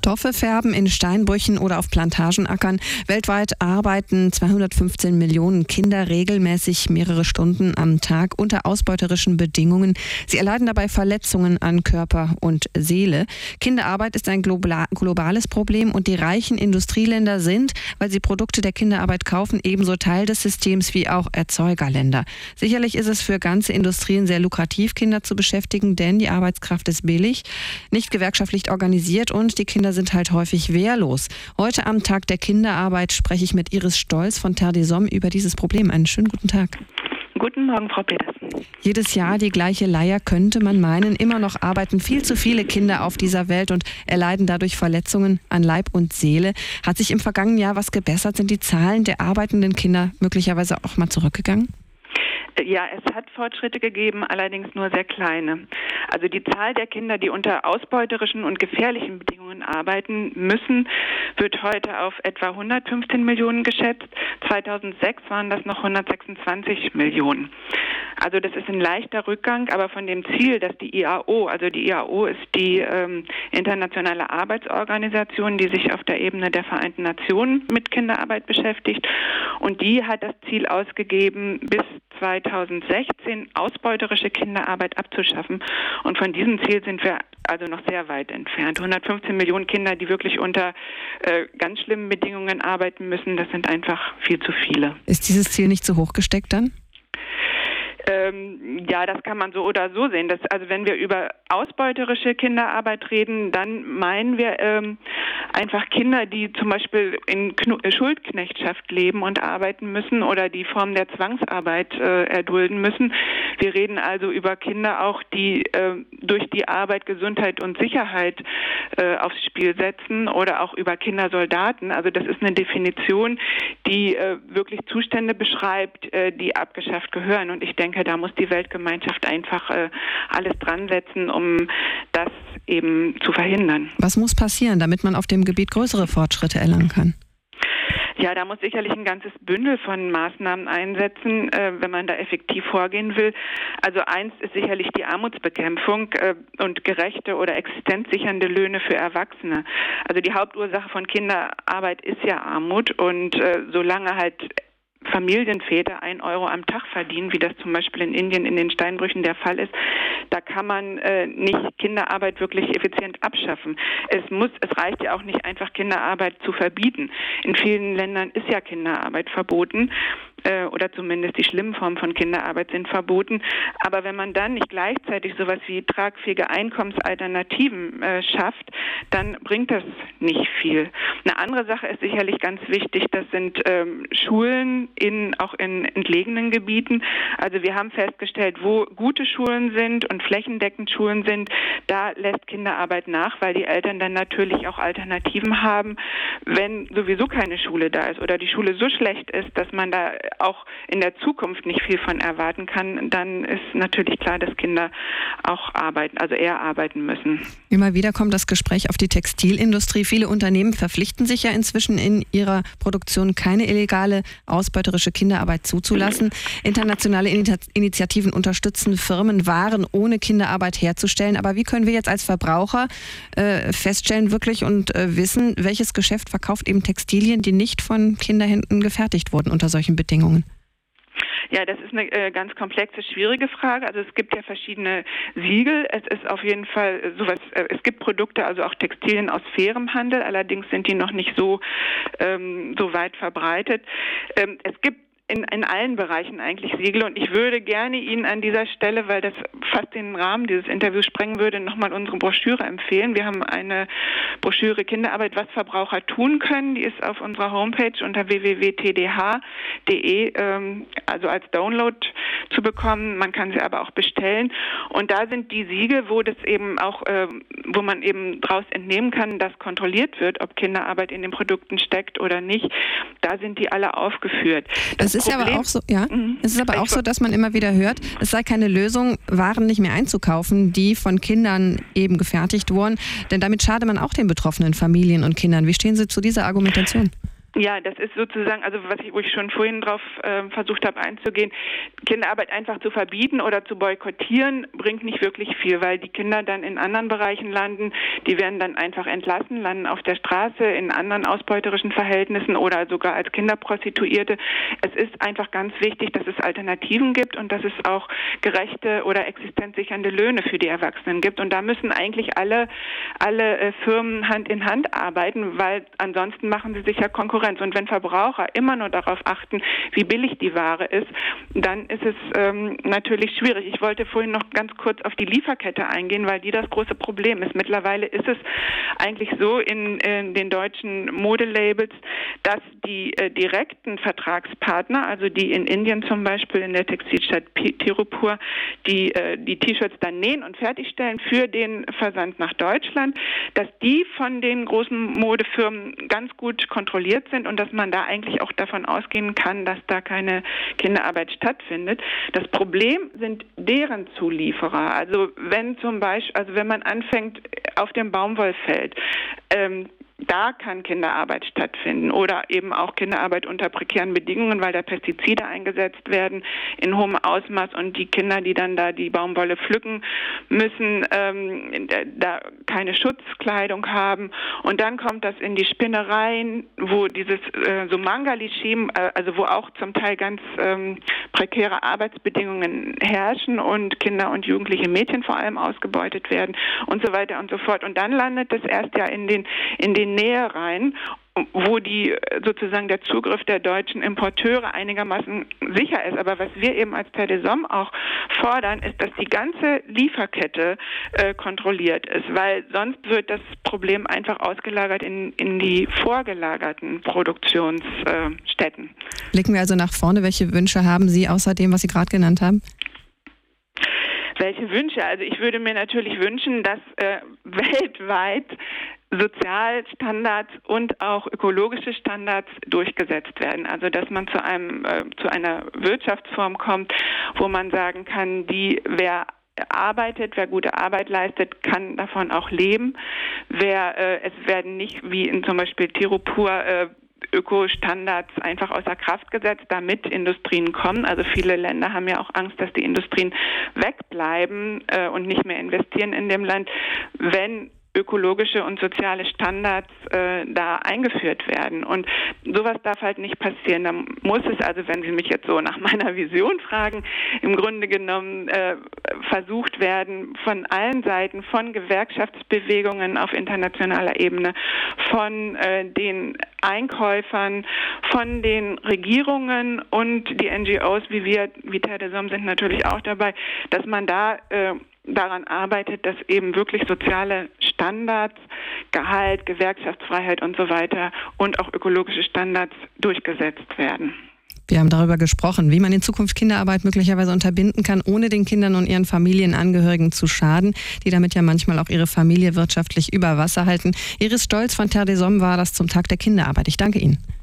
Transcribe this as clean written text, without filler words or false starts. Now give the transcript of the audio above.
Stoffe färben in Steinbrüchen oder auf Plantagenackern. Weltweit arbeiten 215 Millionen Kinder regelmäßig mehrere Stunden am Tag unter ausbeuterischen Bedingungen. Sie erleiden dabei Verletzungen an Körper und Seele. Kinderarbeit ist ein globales Problem und die reichen Industrieländer sind, weil sie Produkte der Kinderarbeit kaufen, ebenso Teil des Systems wie auch Erzeugerländer. Sicherlich ist es für ganze Industrien sehr lukrativ, Kinder zu beschäftigen, denn die Arbeitskraft ist billig, nicht gewerkschaftlich organisiert und die Kinder sind halt häufig wehrlos. Heute am Tag der Kinderarbeit spreche ich mit Iris Stolz von Terre des Hommes über dieses Problem. Einen schönen guten Tag. Guten Morgen, Frau Petersen. Jedes Jahr die gleiche Leier, könnte man meinen. Immer noch arbeiten viel zu viele Kinder auf dieser Welt und erleiden dadurch Verletzungen an Leib und Seele. Hat sich im vergangenen Jahr was gebessert? Sind die Zahlen der arbeitenden Kinder möglicherweise auch mal zurückgegangen? Ja, es hat Fortschritte gegeben, allerdings nur sehr kleine. Also die Zahl der Kinder, die unter ausbeuterischen und gefährlichen Bedingungen arbeiten müssen, wird heute auf etwa 115 Millionen geschätzt. 2006 waren das noch 126 Millionen. Also das ist ein leichter Rückgang, aber von dem Ziel, dass die IAO, also die IAO ist die internationale Arbeitsorganisation, die sich auf der Ebene der Vereinten Nationen mit Kinderarbeit beschäftigt, und die hat das Ziel ausgegeben, bis 2016 ausbeuterische Kinderarbeit abzuschaffen. Und von diesem Ziel sind wir also noch sehr weit entfernt. 115 Millionen Kinder, die wirklich unter ganz schlimmen Bedingungen arbeiten müssen, das sind einfach viel zu viele. Ist dieses Ziel nicht zu hoch gesteckt dann? Ja, das kann man so oder so sehen. Also wenn wir über ausbeuterische Kinderarbeit reden, dann meinen wir einfach Kinder, die zum Beispiel in Schuldknechtschaft leben und arbeiten müssen oder die Form der Zwangsarbeit erdulden müssen. Wir reden also über Kinder auch, die durch die Arbeit Gesundheit und Sicherheit aufs Spiel setzen, oder auch über Kindersoldaten. Also das ist eine Definition, die wirklich Zustände beschreibt, die abgeschafft gehören. Und ich denke, da muss die Weltgemeinschaft einfach alles dran setzen, um das eben zu verhindern. Was muss passieren, damit man auf dem Gebiet größere Fortschritte erlangen kann? Ja, da muss sicherlich ein ganzes Bündel von Maßnahmen einsetzen, wenn man da effektiv vorgehen will. Also eins ist sicherlich die Armutsbekämpfung und gerechte oder existenzsichernde Löhne für Erwachsene. Also die Hauptursache von Kinderarbeit ist ja Armut, und solange halt Familienväter 1 Euro am Tag verdienen, wie das zum Beispiel in Indien in den Steinbrüchen der Fall ist, da kann man nicht Kinderarbeit wirklich effizient abschaffen. Es reicht ja auch nicht einfach, Kinderarbeit zu verbieten. In vielen Ländern ist ja Kinderarbeit verboten, oder zumindest die schlimmen Formen von Kinderarbeit sind verboten. Aber wenn man dann nicht gleichzeitig sowas wie tragfähige Einkommensalternativen schafft, dann bringt das nicht viel. Eine andere Sache ist sicherlich ganz wichtig, das sind Schulen auch in entlegenen Gebieten. Also wir haben festgestellt, wo gute Schulen sind und flächendeckend Schulen sind, da lässt Kinderarbeit nach, weil die Eltern dann natürlich auch Alternativen haben. Wenn sowieso keine Schule da ist oder die Schule so schlecht ist, dass man da auch in der Zukunft nicht viel von erwarten kann, dann ist natürlich klar, dass Kinder auch eher arbeiten müssen. Immer wieder kommt das Gespräch auf die Textilindustrie. Viele Unternehmen verpflichten sich ja inzwischen in ihrer Produktion, keine illegale, ausbeuterische Kinderarbeit zuzulassen. Internationale Initiativen unterstützen Firmen, Waren ohne Kinderarbeit herzustellen. Aber wie können wir jetzt als Verbraucher feststellen wirklich und wissen, welches Geschäft verkauft eben Textilien, die nicht von Kinderhänden gefertigt wurden unter solchen Bedingungen? Ja, das ist eine ganz komplexe, schwierige Frage. Also es gibt ja verschiedene Siegel. Es ist auf jeden Fall sowas, es gibt Produkte, also auch Textilien aus fairem Handel, allerdings sind die noch nicht so weit verbreitet. Es gibt in allen Bereichen eigentlich Siegel, und ich würde gerne Ihnen an dieser Stelle, weil das fast den Rahmen dieses Interviews sprengen würde, nochmal unsere Broschüre empfehlen. Wir haben eine Broschüre Kinderarbeit, was Verbraucher tun können. Die ist auf unserer Homepage unter www.tdh.de also als Download zu bekommen. Man kann sie aber auch bestellen. Und da sind die Siegel, wo das eben auch, wo man eben daraus entnehmen kann, dass kontrolliert wird, ob Kinderarbeit in den Produkten steckt oder nicht. Da sind die alle aufgeführt. Es ist aber auch so, ja. Es ist aber auch so, dass man immer wieder hört, es sei keine Lösung, Waren nicht mehr einzukaufen, die von Kindern eben gefertigt wurden. Denn damit schade man auch den betroffenen Familien und Kindern. Wie stehen Sie zu dieser Argumentation? Ja, das ist sozusagen, also wo ich schon vorhin drauf versucht habe einzugehen, Kinderarbeit einfach zu verbieten oder zu boykottieren, bringt nicht wirklich viel, weil die Kinder dann in anderen Bereichen landen, die werden dann einfach entlassen, landen auf der Straße in anderen ausbeuterischen Verhältnissen oder sogar als Kinderprostituierte. Es ist einfach ganz wichtig, dass es Alternativen gibt und dass es auch gerechte oder existenzsichernde Löhne für die Erwachsenen gibt. Und da müssen eigentlich alle Firmen Hand in Hand arbeiten, weil ansonsten machen sie sich ja Konkurrenz. Und wenn Verbraucher immer nur darauf achten, wie billig die Ware ist, dann ist es natürlich schwierig. Ich wollte vorhin noch ganz kurz auf die Lieferkette eingehen, weil die das große Problem ist. Mittlerweile ist es eigentlich so in den deutschen Modelabels, dass die direkten Vertragspartner, also die in Indien zum Beispiel in der Textilstadt Tirupur, die T-Shirts dann nähen und fertigstellen für den Versand nach Deutschland, dass die von den großen Modefirmen ganz gut kontrolliert sind und dass man da eigentlich auch davon ausgehen kann, dass da keine Kinderarbeit stattfindet. Das Problem sind deren Zulieferer. Also wenn man anfängt auf dem Baumwollfeld, da kann Kinderarbeit stattfinden oder eben auch Kinderarbeit unter prekären Bedingungen, weil da Pestizide eingesetzt werden in hohem Ausmaß und die Kinder, die dann da die Baumwolle pflücken müssen, da keine Schutzkleidung haben. Und dann kommt das in die Spinnereien, wo dieses so Mangali-Scheme, also wo auch zum Teil ganz prekäre Arbeitsbedingungen herrschen und Kinder und jugendliche Mädchen vor allem ausgebeutet werden und so weiter und so fort. Und dann landet es erst ja in den Nähereien, wo sozusagen der Zugriff der deutschen Importeure einigermaßen sicher ist. Aber was wir eben als Terre des Hommes auch fordern, ist, dass die ganze Lieferkette kontrolliert ist, weil sonst wird das Problem einfach ausgelagert in die vorgelagerten Produktionsstätten. Blicken wir also nach vorne. Welche Wünsche haben Sie außer dem, was Sie gerade genannt haben? Welche Wünsche? Also ich würde mir natürlich wünschen, dass weltweit Sozialstandards und auch ökologische Standards durchgesetzt werden. Also dass man zu einer Wirtschaftsform kommt, wo man sagen kann, wer arbeitet, wer gute Arbeit leistet, kann davon auch leben. Es werden nicht wie in zum Beispiel Tirupur Ökostandards einfach außer Kraft gesetzt, damit Industrien kommen. Also viele Länder haben ja auch Angst, dass die Industrien wegbleiben und nicht mehr investieren in dem Land, wenn ökologische und soziale Standards da eingeführt werden. Und sowas darf halt nicht passieren. Da muss es, also wenn Sie mich jetzt so nach meiner Vision fragen, im Grunde genommen versucht werden, von allen Seiten, von Gewerkschaftsbewegungen auf internationaler Ebene, von den Einkäufern, von den Regierungen und die NGOs wie Terre des Hommes sind natürlich auch dabei, dass man da daran arbeitet, dass eben wirklich soziale Standards, Gehalt, Gewerkschaftsfreiheit und so weiter und auch ökologische Standards durchgesetzt werden. Wir haben darüber gesprochen, wie man in Zukunft Kinderarbeit möglicherweise unterbinden kann, ohne den Kindern und ihren Familienangehörigen zu schaden, die damit ja manchmal auch ihre Familie wirtschaftlich über Wasser halten. Iris Stolz von Terre des Hommes war das zum Tag der Kinderarbeit. Ich danke Ihnen.